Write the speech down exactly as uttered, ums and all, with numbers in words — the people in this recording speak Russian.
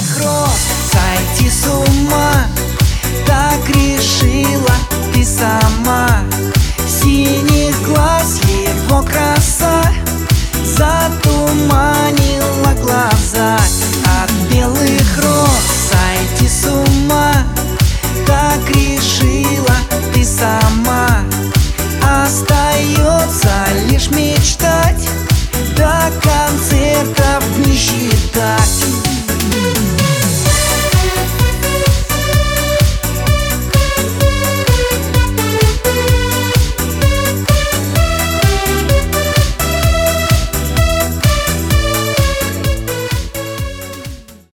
белых роз сойти с ума. Так решила ты сама. Синих глаз его краса затуманила глаза. От белых роз сойти с ума.